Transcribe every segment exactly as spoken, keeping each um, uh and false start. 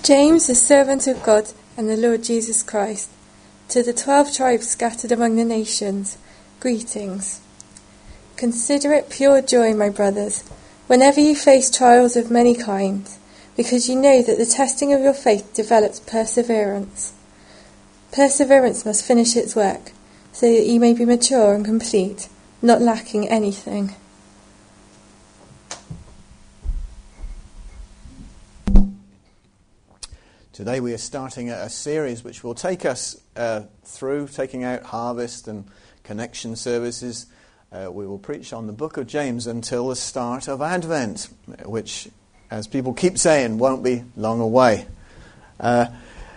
James, a servant of God and the Lord Jesus Christ, to the twelve tribes scattered among the nations, greetings. Consider it pure joy, my brothers, whenever you face trials of many kinds, because you know that the testing of your faith develops perseverance. Perseverance must finish its work, so that you may be mature and complete, not lacking anything. Today we are starting a series which will take us uh, through taking out harvest and connection services. Uh, we will preach on the book of James until the start of Advent, which, as people keep saying, won't be long away. Uh,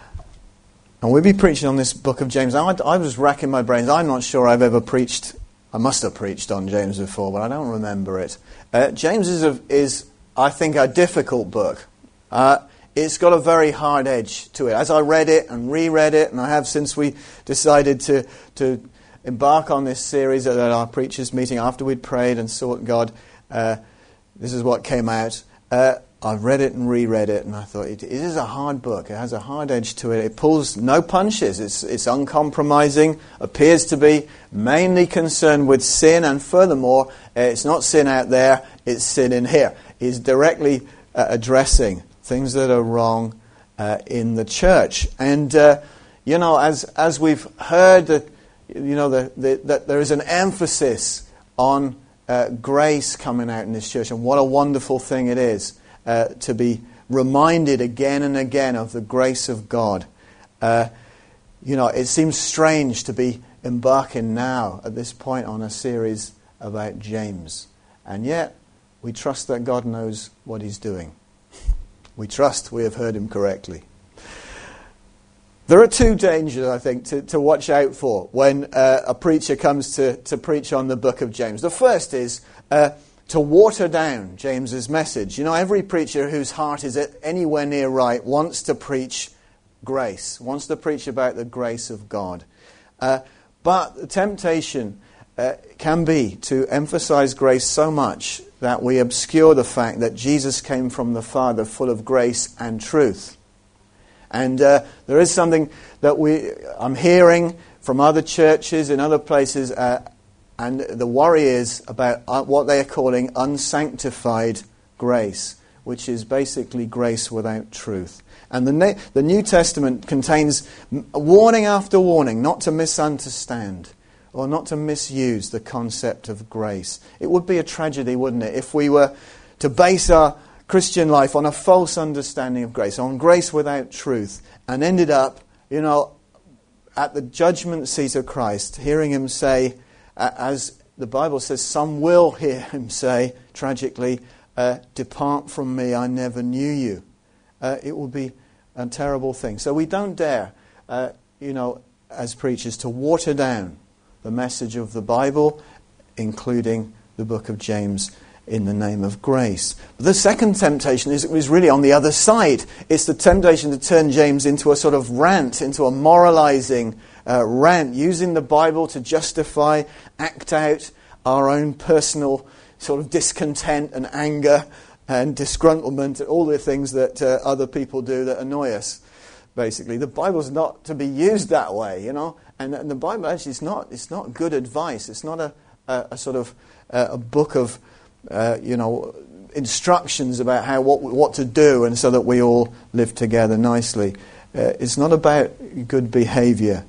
and we'll be preaching on this book of James. I, I was racking my brains. I'm not sure I've ever preached. I must have preached on James before, but I don't remember it. Uh, James is, a, is, I think, a difficult book. Uh, It's got a very hard edge to it. As I read it and reread it, and I have since we decided to, to embark on this series at our preachers' meeting after we'd prayed and sought God, uh, this is what came out. Uh, I've read it and reread it, and I thought it, it is a hard book. It has a hard edge to it. It pulls no punches. It's, it's uncompromising, appears to be mainly concerned with sin, and furthermore, uh, it's not sin out there, it's sin in here. It's directly uh, addressing things that are wrong uh, in the church. And, uh, you know, as as we've heard, that, you know, the, the, that there is an emphasis on uh, grace coming out in this church, and what a wonderful thing it is uh, to be reminded again and again of the grace of God. Uh, you know, it seems strange to be embarking now at this point on a series about James. And yet, we trust that God knows what he's doing. We trust we have heard him correctly. There are two dangers, I think, to, to watch out for when uh, a preacher comes to, to preach on the book of James. The first is uh, to water down James's message. You know, every preacher whose heart is anywhere near right wants to preach grace, wants to preach about the grace of God. Uh, but the temptation uh, can be to emphasize grace so much that we obscure the fact that Jesus came from the Father full of grace and truth. And uh, there is something that we I'm hearing from other churches in other places, uh, and the worry is about uh, what they are calling unsanctified grace, which is basically grace without truth. And the, ne- the New Testament contains warning after warning not to misunderstand or not to misuse the concept of grace. It would be a tragedy, wouldn't it, if we were to base our Christian life on a false understanding of grace, on grace without truth, and ended up, you know, at the judgment seat of Christ, hearing him say, uh, as the Bible says, some will hear him say, tragically, uh, depart from me, I never knew you. Uh, it will be a terrible thing. So we don't dare, uh, you know, as preachers, to water down the message of the Bible, including the book of James, in the name of grace. But the second temptation is, is really on the other side. It's the temptation to turn James into a sort of rant, into a moralizing uh, rant, using the Bible to justify, act out our own personal sort of discontent and anger and disgruntlement, all the things that uh, other people do that annoy us. Basically, the Bible's not to be used that way, you know. And, and the Bible actually is not, it's not good advice. It's not a, a, a sort of uh, a book of, uh, you know, instructions about how what what to do and so that we all live together nicely. Uh, it's not about good behavior,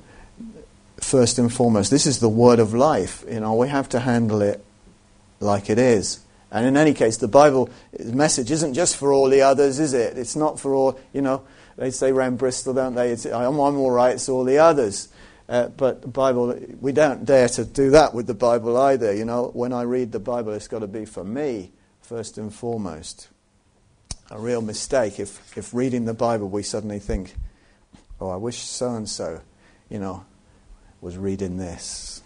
first and foremost. This is the word of life. You know, we have to handle it like it is. And in any case, the Bible message isn't just for all the others, is it? It's not for all, you know, they say around Bristol, don't they? It's, I'm, I'm all right, it's all the others. Uh, but the Bible, we don't dare to do that with the Bible either. You know, when I read the Bible, it's got to be for me, first and foremost. A real mistake if, if reading the Bible we suddenly think, oh, I wish so-and-so, you know, was reading this.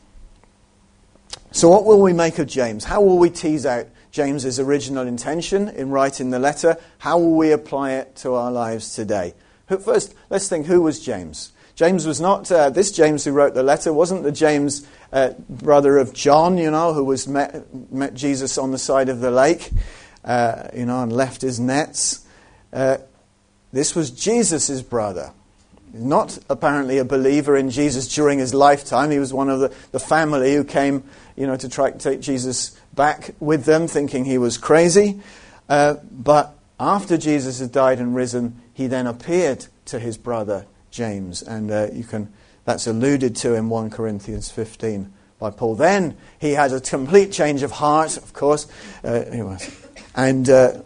So what will we make of James? How will we tease out James's original intention in writing the letter? How will we apply it to our lives today? First, let's think, who was James? James was not, uh, this James who wrote the letter wasn't the James, uh, brother of John, you know, who was met, met Jesus on the side of the lake, uh, you know, and left his nets. Uh, This was Jesus' brother. Not apparently a believer in Jesus during his lifetime. He was one of the, the family who came, you know, to try to take Jesus back with them, thinking he was crazy. Uh, but after Jesus had died and risen, he then appeared to his brother James. And uh, you can that's alluded to in First Corinthians fifteen by Paul. Then he had a complete change of heart, of course. Uh, anyway, and uh,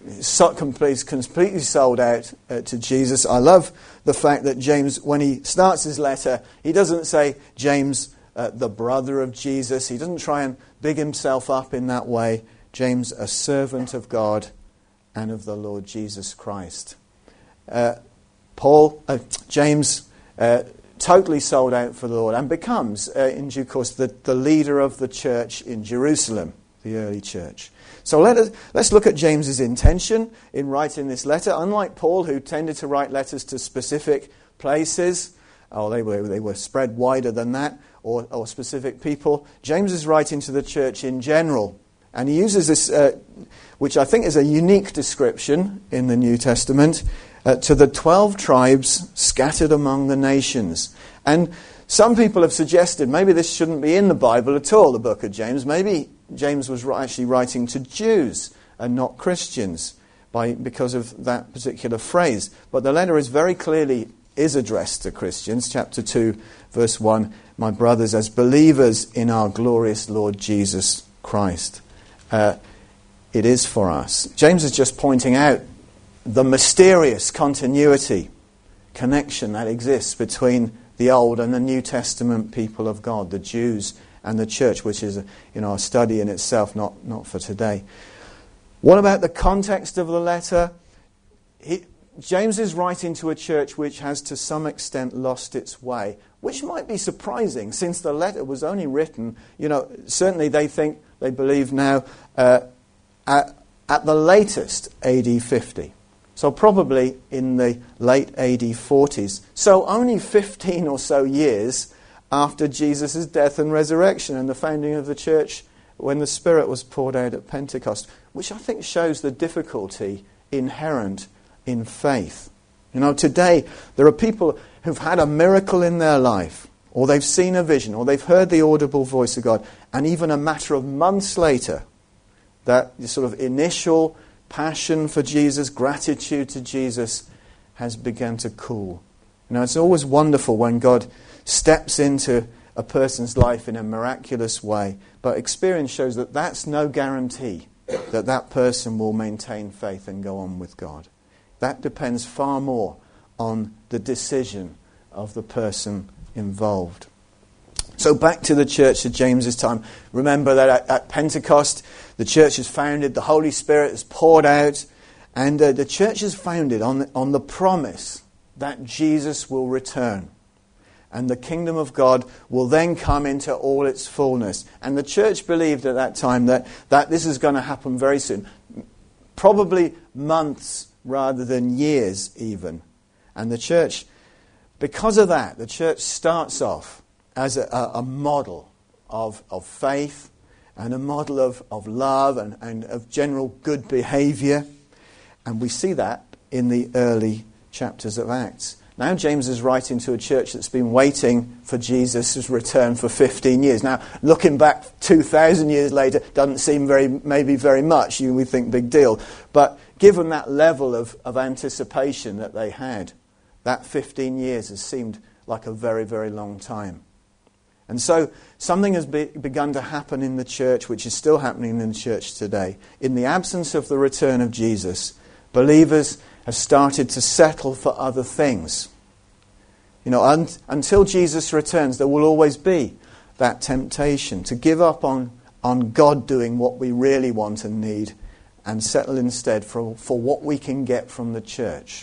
so completely, completely sold out uh, to Jesus. I love the fact that James, when he starts his letter, he doesn't say James, uh, the brother of Jesus. He doesn't try and big himself up in that way. James, a servant of God and of the Lord Jesus Christ. Uh, Paul, uh, James, uh, totally sold out for the Lord and becomes, uh, in due course, the, the leader of the church in Jerusalem, the early church. So let us, let's look at James's intention in writing this letter. Unlike Paul, who tended to write letters to specific places, oh, they were they were spread wider than that, or, or specific people, James is writing to the church in general. And he uses this, uh, which I think is a unique description in the New Testament, uh, to the twelve tribes scattered among the nations. And some people have suggested maybe this shouldn't be in the Bible at all, the book of James. Maybe James was actually writing to Jews and not Christians by because of that particular phrase. But the letter is very clearly is addressed to Christians. Chapter two, verse one, my brothers, as believers in our glorious Lord Jesus Christ. Uh, it is for us. James is just pointing out the mysterious continuity, connection that exists between the Old and the New Testament people of God, the Jews and the church, which is, you know, a study in itself, not, not for today. What about the context of the letter? He, James is writing to a church which has to some extent lost its way, which might be surprising since the letter was only written, you know, certainly they think, they believe now, uh, at, at the latest A D fifty. So probably in the late A D forties. So only fifteen or so years after Jesus' death and resurrection and the founding of the church when the Spirit was poured out at Pentecost, which I think shows the difficulty inherent in faith. You know, today there are people who've had a miracle in their life, or they've seen a vision, or they've heard the audible voice of God, and even a matter of months later, that sort of initial passion for Jesus, gratitude to Jesus, has begun to cool. You know, it's always wonderful when God steps into a person's life in a miraculous way, but experience shows that that's no guarantee that that person will maintain faith and go on with God. That depends far more on the decision of the person involved. So back to the church at James's time. Remember that at, at Pentecost, the church is founded, the Holy Spirit is poured out, and uh, the church is founded on the, on the promise that Jesus will return. And the kingdom of God will then come into all its fullness. And the church believed at that time that, that this is going to happen very soon. Probably months rather than years even. And the church, because of that, the church starts off as a, a model of, of faith and a model of, of love and, and of general good behaviour. And we see that in the early chapters of Acts. Now James is writing to a church that's been waiting for Jesus' return for fifteen years. Now, looking back two thousand years later, doesn't seem very, maybe very much. You would think big deal. But given that level of, of anticipation that they had, that fifteen years has seemed like a very, very long time. And so something has be, begun to happen in the church, which is still happening in the church today. In the absence of the return of Jesus, believers have started to settle for other things. You know, un- until Jesus returns, there will always be that temptation to give up on, on God doing what we really want and need and settle instead for, for what we can get from the church.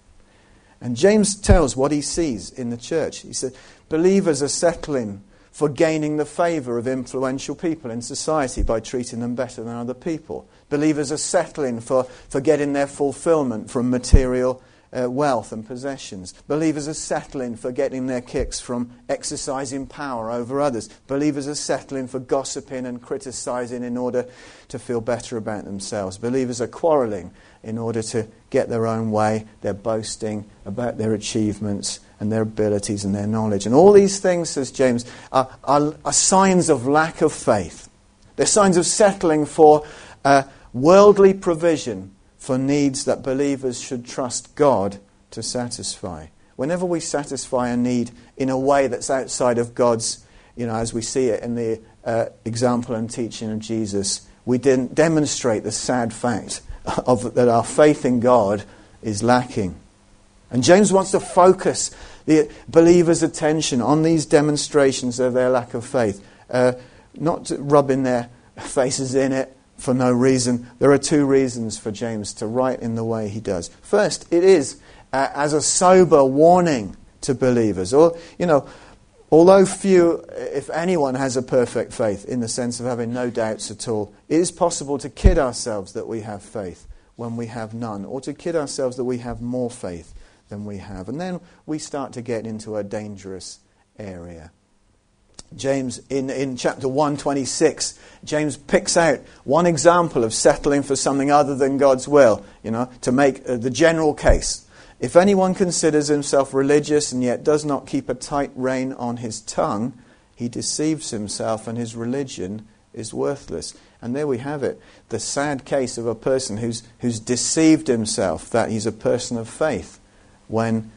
And James tells what he sees in the church. He said, believers are settling for gaining the favour of influential people in society by treating them better than other people. Believers are settling for, for getting their fulfilment from material uh, wealth and possessions. Believers are settling for getting their kicks from exercising power over others. Believers are settling for gossiping and criticising in order to feel better about themselves. Believers are quarrelling in order to get their own way. They're boasting about their achievements and their abilities and their knowledge. And all these things, says James, are, are, are signs of lack of faith. They're signs of settling for uh, worldly provision for needs that believers should trust God to satisfy. Whenever we satisfy a need in a way that's outside of God's, you know, as we see it in the uh, example and teaching of Jesus, we didn't demonstrate the sad fact of that our faith in God is lacking. And James wants to focus the believers' attention on these demonstrations of their lack of faith, uh, not rubbing their faces in it for no reason. There are two reasons for James to write in the way he does. First, it is uh, as a sober warning to believers. Or, you know, although few, if anyone, has a perfect faith in the sense of having no doubts at all, it is possible to kid ourselves that we have faith when we have none, or to kid ourselves that we have more faith than we have. And then we start to get into a dangerous area. James, in, in chapter one twenty-six, James picks out one example of settling for something other than God's will, you know, to make uh, the general case. If anyone considers himself religious and yet does not keep a tight rein on his tongue, he deceives himself and his religion is worthless. And there we have it, the sad case of a person who's who's deceived himself that he's a person of faith when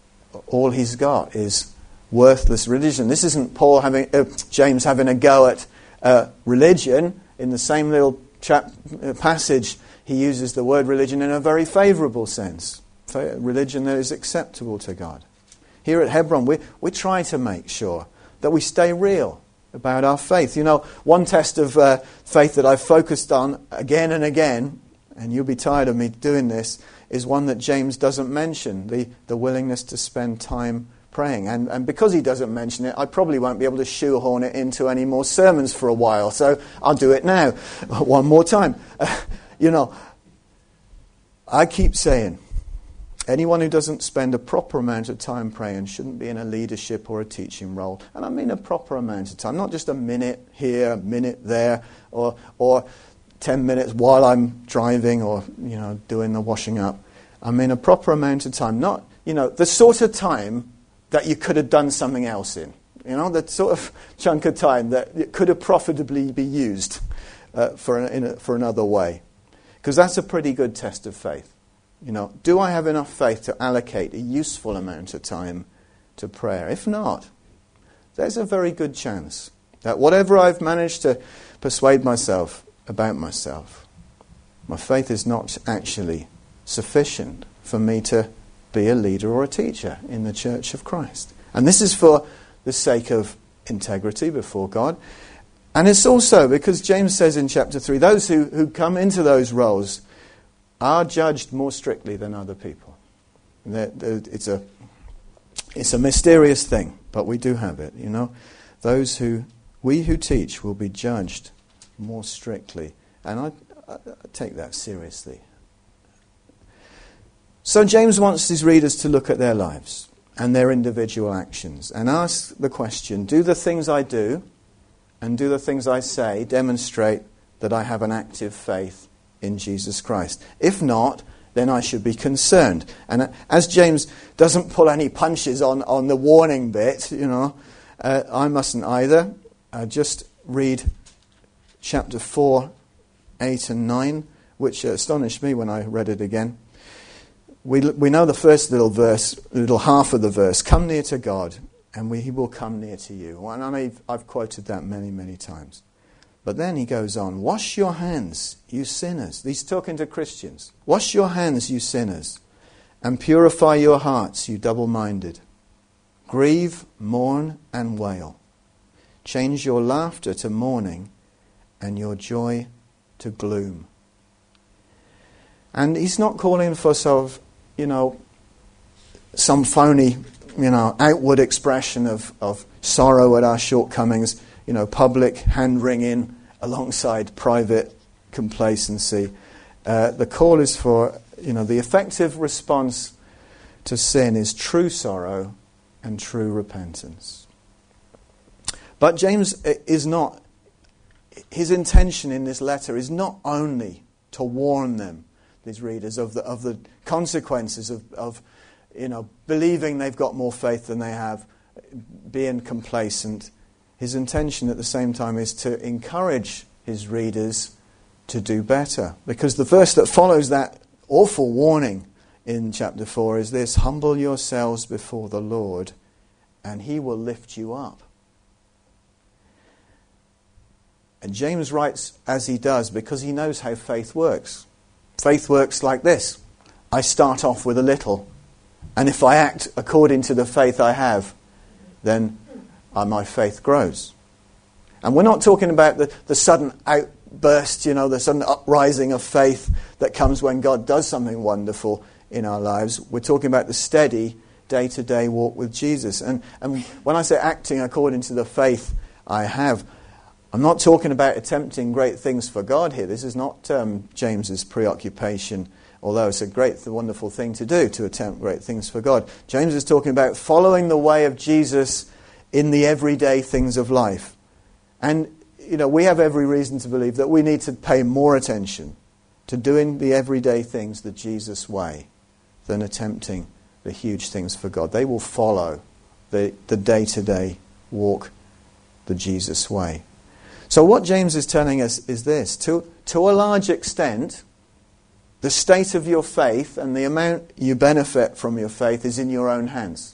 all he's got is worthless religion. This isn't Paul having uh, James having a go at uh, religion. In the same little chap, uh, passage, he uses the word religion in a very favourable sense. Religion that is acceptable to God. Here at Hebron, we we try to make sure that we stay real about our faith. You know, one test of uh, faith that I've focused on again and again, and you'll be tired of me doing this, is one that James doesn't mention, the, the willingness to spend time praying. And, and because he doesn't mention it, I probably won't be able to shoehorn it into any more sermons for a while, so I'll do it now, one more time. Uh, you know, I keep saying, anyone who doesn't spend a proper amount of time praying shouldn't be in a leadership or a teaching role. And I mean a proper amount of time, not just a minute here, a minute there, or or ten minutes while I'm driving or, you know, doing the washing up. I mean a proper amount of time, not, you know, the sort of time that you could have done something else in. You know, that sort of chunk of time that it could have profitably be used uh, for, an, in a, for another way. Because that's a pretty good test of faith. You know, do I have enough faith to allocate a useful amount of time to prayer? If not, there's a very good chance that whatever I've managed to persuade myself about myself, my faith is not actually sufficient for me to be a leader or a teacher in the Church of Christ. And this is for the sake of integrity before God. And it's also because James says in chapter three, those who, who come into those roles are judged more strictly than other people. They're, they're, it's a it's a mysterious thing, but we do have it, you know. Those who, we who teach will be judged more strictly. And I, I, I take that seriously. So James wants his readers to look at their lives and their individual actions and ask the question, do the things I do and do the things I say demonstrate that I have an active faith in Jesus Christ? If not, then I should be concerned. And as James doesn't pull any punches on, on the warning bit, you know, uh, I mustn't either. Uh, just read chapter four, eight and nine, which astonished me when I read it again. We we know the first little verse, little half of the verse, come near to God and we, he will come near to you. And I've, I've quoted that many, many times. But then he goes on, wash your hands, you sinners. He's talking to Christians. Wash your hands, you sinners, and purify your hearts, you double-minded. Grieve, mourn, and wail. Change your laughter to mourning and your joy to gloom. And he's not calling for sort of, you know, some phony, you know, outward expression of, of sorrow at our shortcomings, you know, public hand-wringing alongside private complacency. Uh, the call is for, you know, the effective response to sin is true sorrow and true repentance. But James is not, his intention in this letter is not only to warn them his readers of the of the consequences of, of you know, believing they've got more faith than they have, being complacent. His intention at the same time is to encourage his readers to do better. Because the verse that follows that awful warning in chapter four is this: humble yourselves before the Lord, and he will lift you up. And James writes as he does because he knows how faith works. Faith works like this. I start off with a little, and if I act according to the faith I have, then uh, my faith grows. And we're not talking about the, the sudden outburst, you know, the sudden uprising of faith that comes when God does something wonderful in our lives. We're talking about the steady, day-to-day walk with Jesus. And, and when I say acting according to the faith I have, I'm not talking about attempting great things for God here. This is not um, James's preoccupation, although it's a great, wonderful thing to do, to attempt great things for God. James is talking about following the way of Jesus in the everyday things of life. And, you know, we have every reason to believe that we need to pay more attention to doing the everyday things the Jesus way than attempting the huge things for God. They will follow the, the day-to-day walk the Jesus way. So what James is telling us is this: to, to a large extent, the state of your faith and the amount you benefit from your faith is in your own hands.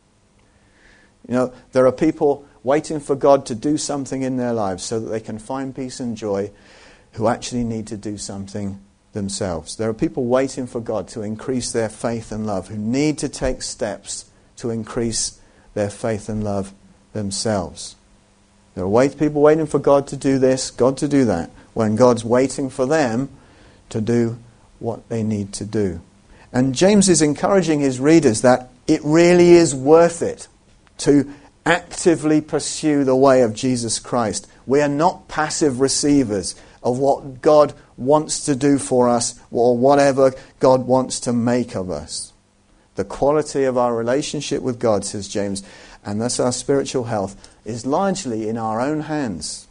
You know, there are people waiting for God to do something in their lives so that they can find peace and joy, who actually need to do something themselves. There are people waiting for God to increase their faith and love, who need to take steps to increase their faith and love themselves. There are wait, people waiting for God to do this, God to do that, when God's waiting for them to do what they need to do. And James is encouraging his readers that it really is worth it to actively pursue the way of Jesus Christ. We are not passive receivers of what God wants to do for us or whatever God wants to make of us. The quality of our relationship with God, says James, and thus our spiritual health, is largely in our own hands.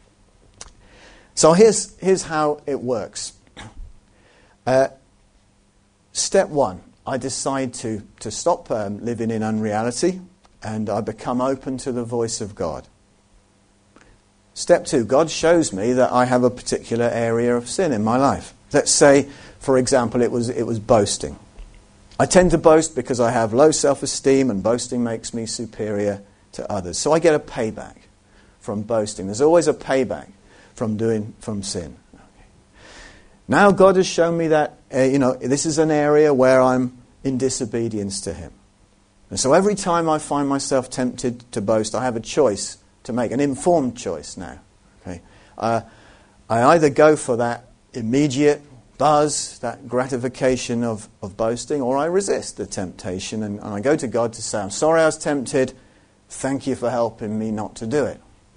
So here's, here's how it works. Uh, step one, I decide to, to stop um, living in unreality, and I become open to the voice of God. Step two, God shows me that I have a particular area of sin in my life. Let's say, for example, it was it was boasting. I tend to boast because I have low self-esteem, and boasting makes me superior to others. So I get a payback from boasting. There's always a payback from doing from sin. Okay. Now God has shown me that uh, you know this is an area where I'm in disobedience to Him. And so every time I find myself tempted to boast, I have a choice to make, an informed choice now. Okay, uh, I either go for that immediate buzz, that gratification of, of boasting, or I resist the temptation and, and I go to God to say, I'm sorry I was tempted, thank you for helping me not to do it.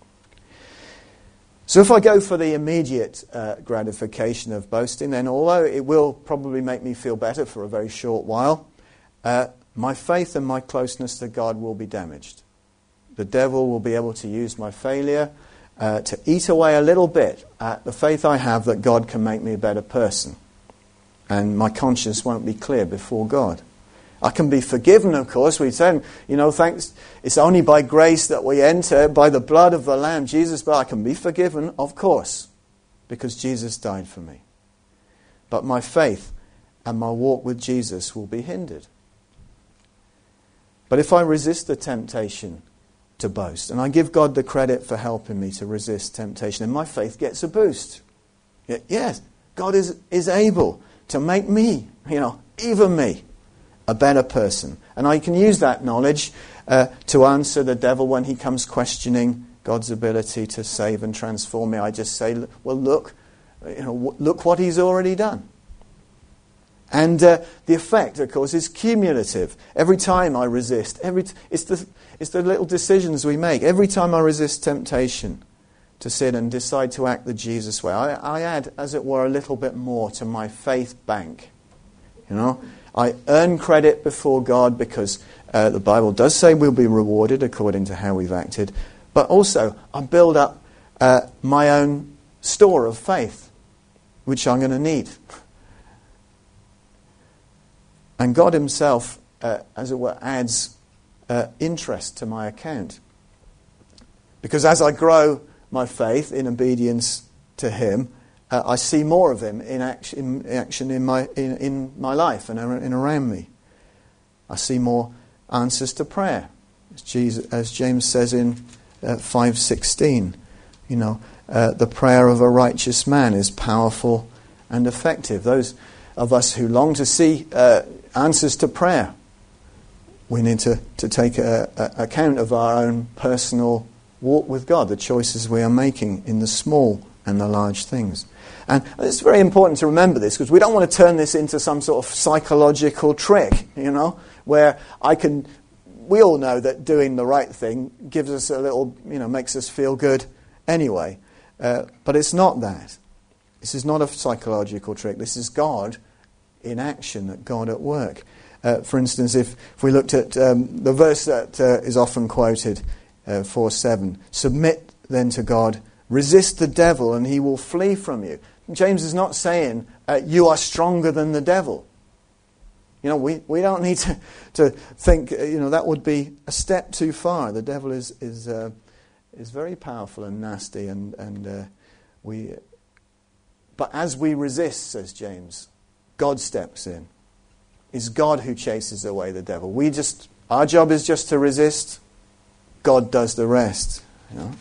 So if I go for the immediate uh, gratification of boasting, then although it will probably make me feel better for a very short while, uh, my faith and my closeness to God will be damaged. The devil will be able to use my failure uh, to eat away a little bit at the faith I have that God can make me a better person. And my conscience won't be clear before God. I can be forgiven, of course. We said, you know, thanks. It's only by grace that we enter, by the blood of the Lamb, Jesus' blood. I can be forgiven, of course, because Jesus died for me. But my faith and my walk with Jesus will be hindered. But if I resist the temptation to boast, and I give God the credit for helping me to resist temptation, and my faith gets a boost. Yes, God is, is able to make me, you know, even me, a better person. And I can use that knowledge uh, to answer the devil when he comes questioning God's ability to save and transform me. I just say, well, look, you know, look what He's already done. And uh, the effect, of course, is cumulative. Every time I resist, every t- it's the it's the little decisions we make. Every time I resist temptation to sin and decide to act the Jesus way, I, I add, as it were, a little bit more to my faith bank. You know, I earn credit before God because uh, the Bible does say we'll be rewarded according to how we've acted. But also, I build up uh, my own store of faith, which I'm going to need. And God himself, uh, as it were, adds uh, interest to my account. Because as I grow my faith in obedience to him, uh, I see more of him in action in, action in my in, in my life and in around me. I see more answers to prayer, as, Jesus, as James says in uh, five sixteen. You know, uh, the prayer of a righteous man is powerful and effective. Those of us who long to see uh, answers to prayer, we need to, to take a, a account of our own personal walk with God, the choices we are making in the small and the large things. And it's very important to remember this, because we don't want to turn this into some sort of psychological trick, you know, where I can, we all know that doing the right thing gives us a little, you know, makes us feel good anyway. Uh, but it's not that. This is not a psychological trick. This is God in action, that God at work. Uh, for instance, if, if we looked at um, the verse that uh, is often quoted, uh, four seven, submit then to God, resist the devil and he will flee from you. James is not saying uh, you are stronger than the devil. You know, we, we don't need to, to think, uh, you know, that would be a step too far. The devil is is uh, is very powerful and nasty, and, and uh, we... But as we resist, says James, God steps in. It's God who chases away the devil. We just, our job is just to resist. God does the rest, you know.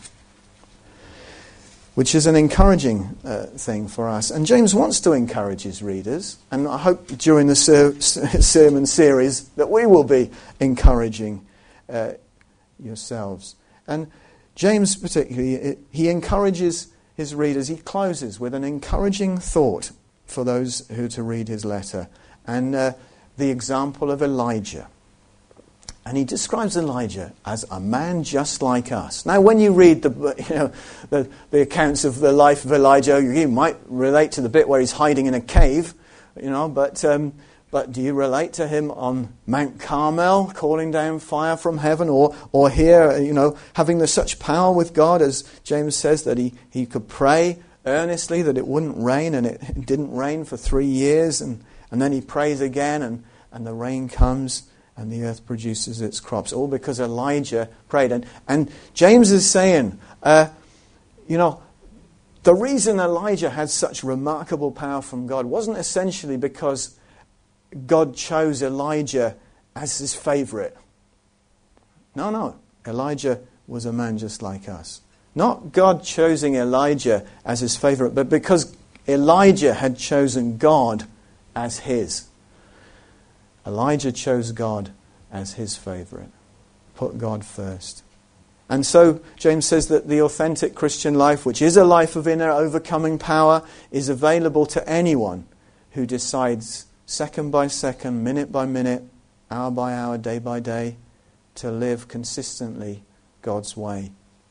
Which is an encouraging uh, thing for us. And James wants to encourage his readers. And I hope during the ser- sermon series that we will be encouraging uh, yourselves. And James particularly, he encourages his readers. He closes with an encouraging thought for those who are to read his letter. And uh, the example of Elijah. And he describes Elijah as a man just like us. Now, when you read the you know the, the accounts of the life of Elijah, you might relate to the bit where he's hiding in a cave, you know. But um, but do you relate to him on Mount Carmel, calling down fire from heaven, or or here, you know, having the, such power with God, as James says, that he he could pray earnestly that it wouldn't rain, and it, it didn't rain for three years, and and then he prays again, and and the rain comes. And the earth produces its crops, all because Elijah prayed. And, and James is saying, uh, you know, the reason Elijah had such remarkable power from God wasn't essentially because God chose Elijah as his favourite. No, no. Elijah was a man just like us. Not God choosing Elijah as his favourite, but because Elijah had chosen God as his. Elijah chose God as his favourite. Put God first. And so James says that the authentic Christian life, which is a life of inner overcoming power, is available to anyone who decides second by second, minute by minute, hour by hour, day by day, to live consistently God's way.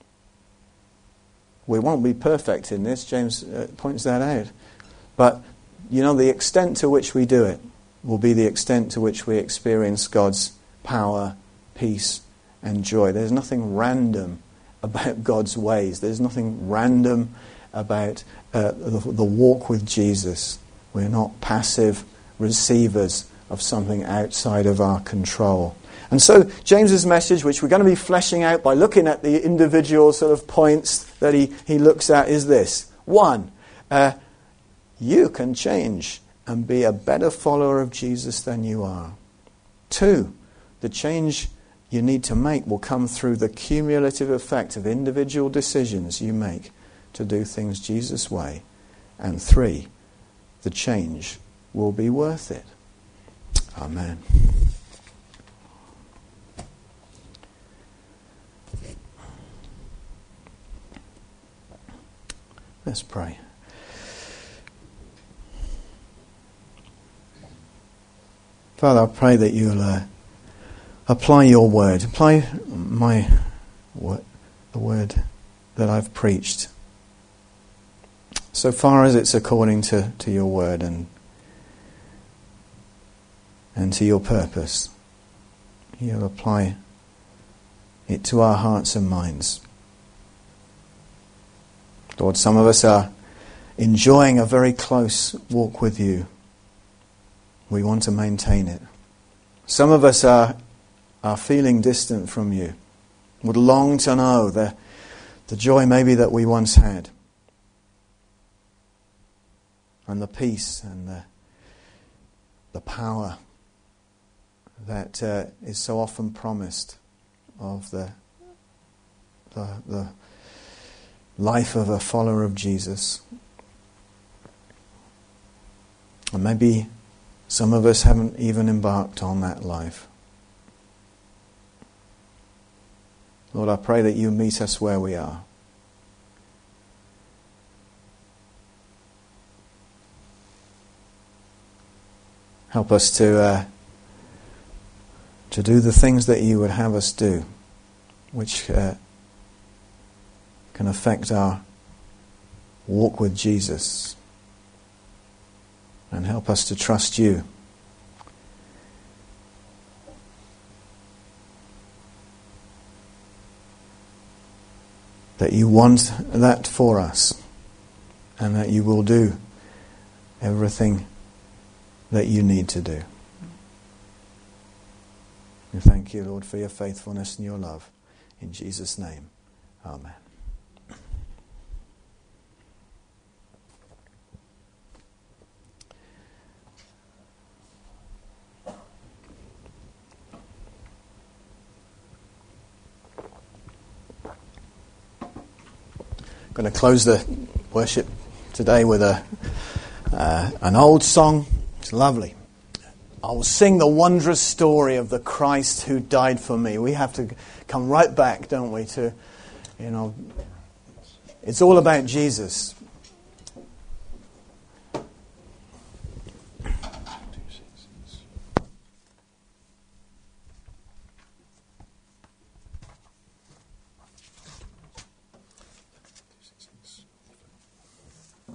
We won't be perfect in this, James uh, points that out. But, you know, the extent to which we do it will be the extent to which we experience God's power, peace, and joy. There's nothing random about God's ways. There's nothing random about uh, the, the walk with Jesus. We're not passive receivers of something outside of our control. And so James's message, which we're going to be fleshing out by looking at the individual sort of points that he, he looks at, is this. One, uh, you can change and be a better follower of Jesus than you are. Two, the change you need to make will come through the cumulative effect of individual decisions you make to do things Jesus' way. And three, the change will be worth it. Amen. Let's pray. Father, I pray that you'll uh, apply your word, apply my word, the word that I've preached, so far as it's according to, to your word and and to your purpose. You'll apply it to our hearts and minds. Lord, some of us are enjoying a very close walk with you. We want to maintain it. Some of us are, are feeling distant from you, would long to know the, the joy maybe that we once had, and the peace and the, the power that uh, is so often promised of the, the, the life of a follower of Jesus. And maybe some of us haven't even embarked on that life. Lord, I pray that you meet us where we are. Help us to uh, to do the things that you would have us do, which uh, can affect our walk with Jesus. And help us to trust you. That you want that for us, and that you will do everything that you need to do. We thank you, Lord, for your faithfulness and your love. In Jesus' name, amen. I'm going to close the worship today with a uh, an old song. It's lovely. I will sing the wondrous story of the Christ who died for me. We have to come right back, don't we, to, you know, it's all about Jesus.